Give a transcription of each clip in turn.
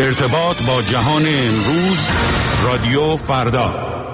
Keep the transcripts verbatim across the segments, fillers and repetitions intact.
ارتباط با جهان امروز، رادیو فردا.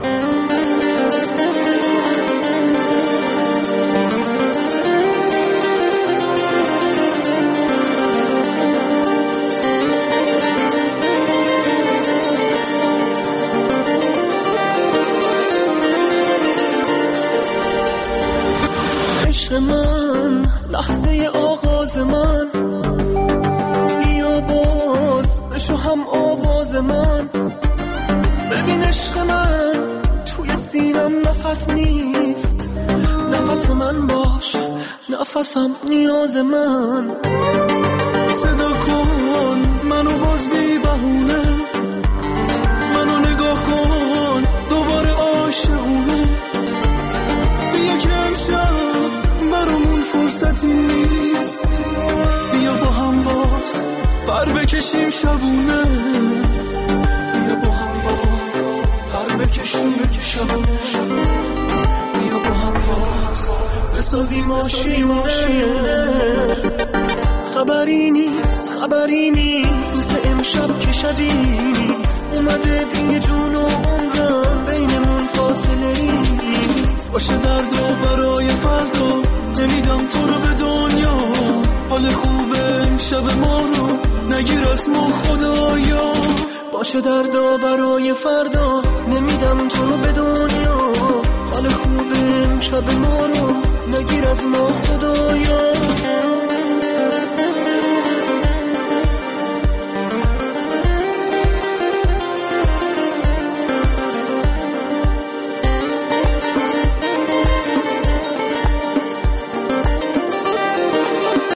عشق من، لحظه آغاز من، بیا باز بشو هم آواز من. ببین عشق من توی سینم نفس نیست، نفس من باش، نفسم نیاز من. صدا کن منو باز بی بهونه، منو نگاه کن دوباره عاشقونه. بیا که امشب برامون فرصتی نیست، بیا با هم باز پر بکشیم شبونه. بیا با هم باز پر بکشیم شبونه. بیا با هم باز بسازیم آشیونه. خبری نیست خبری نیست مثل امشب که شبی نیست. اومده دیگه جون و عمرم بینمون فاصله نیست. باشه درد و برای فردا نمیدم تو رو به دنیا. حال خوبه امشب ما رو نگیر از ما خدایا. باشه دردا برای فردا نمیدم تو رو به دنیا. حال خوبه امشب ما رو نگیر از ما خدایا.